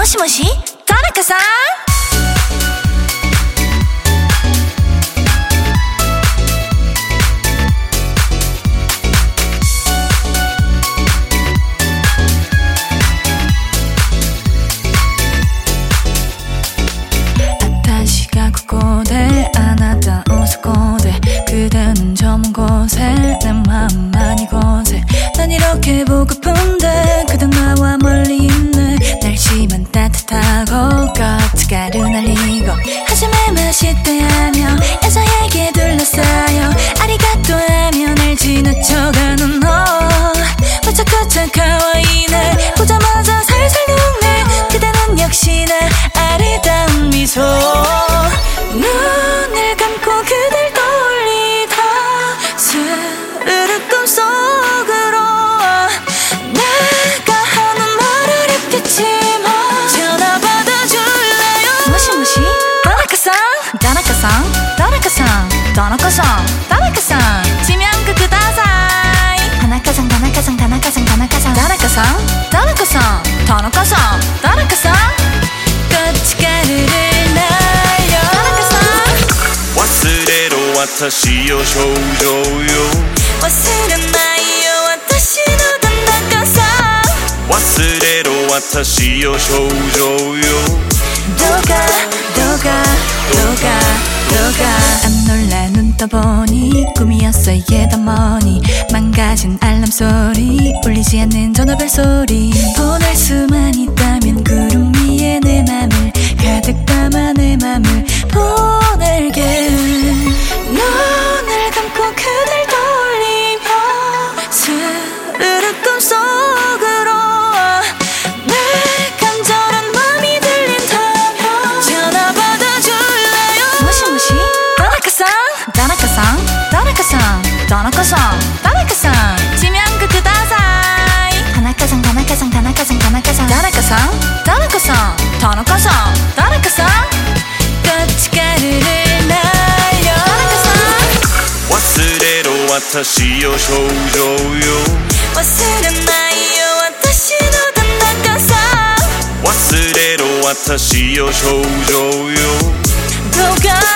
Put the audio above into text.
しもし田中さん。私がここであなたをそこで그대는 저 먼 곳에 내 마음만 이곳에 난 이렇게 보고픈데 그대 나와 멀리 있네. 날씨만 따뜻하고 겉가루 날리고 하지만 맛있대하며 애서에게 둘러싸여 아리가또 하며 날 지나쳐가는 너 바짝바짝 가와이네. 보자마자 살살 녹네. 그대는 역시나 아리따운 미소. 눈을 감고 그댈 떠올리다 스르륵 꿈속으로 내가 하는 말을 잊겠지만 전화 받아줄래요. 모시모시 다나카상 다나카상 다나카상 다나카상 다나카상 지명 그다사이 다나카상 다나카상 다나카상 다나카상 다나카상 다나카상 다나카상 다나카상 고춧가루를 날려 다나카상 忘れろ私よ少女よ忘れないよ私の田中さん。 忘れろ私よ少女よどうかどうかどうかどうか안 놀라 눈 떠보니 꿈이었어 이게 다 뭐니. 망가진 알람 소리 울리지 않는 전화벨 소리. 보낼 수만 있다면 구름 위에 내 맘을 가득 담아 내 맘을 보낼게. 눈을 감고 그댈 떠올리며 스르륵 꿈속으로 내 간절한 맘이 들린다면 전화 받아줄래요. 모시모시 다나카상 다나카상 다나카상 다나카상 다나카상 지명 그다사이 다나카상 다나카상 다나카상 다나카상 다나카상 다나카상 다나카상 다나카상 고춧가루를 날려 다나카상 忘れろ私よ少女よ忘れないよ私の田中さん。 忘れろ私よ少女よどうか